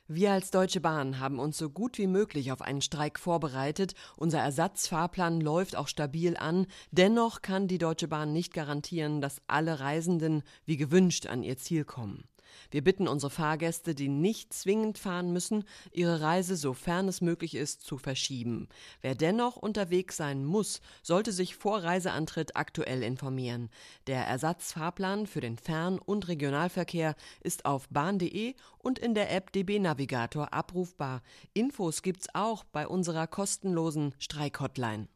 Wir als Deutsche Bahn haben uns so gut wie möglich auf einen Streik vorbereitet. Unser Ersatzfahrplan läuft auch stabil an. Dennoch kann die Deutsche Bahn nicht garantieren, dass alle Reisenden wie gewünscht an ihr Ziel kommen. Wir bitten unsere Fahrgäste, die nicht zwingend fahren müssen, ihre Reise, sofern es möglich ist, zu verschieben. Wer dennoch unterwegs sein muss, sollte sich vor Reiseantritt aktuell informieren. Der Ersatzfahrplan für den Fern- und Regionalverkehr ist auf bahn.de und in der App DB Navigator abrufbar. Infos gibt's auch bei unserer kostenlosen Streik-Hotline.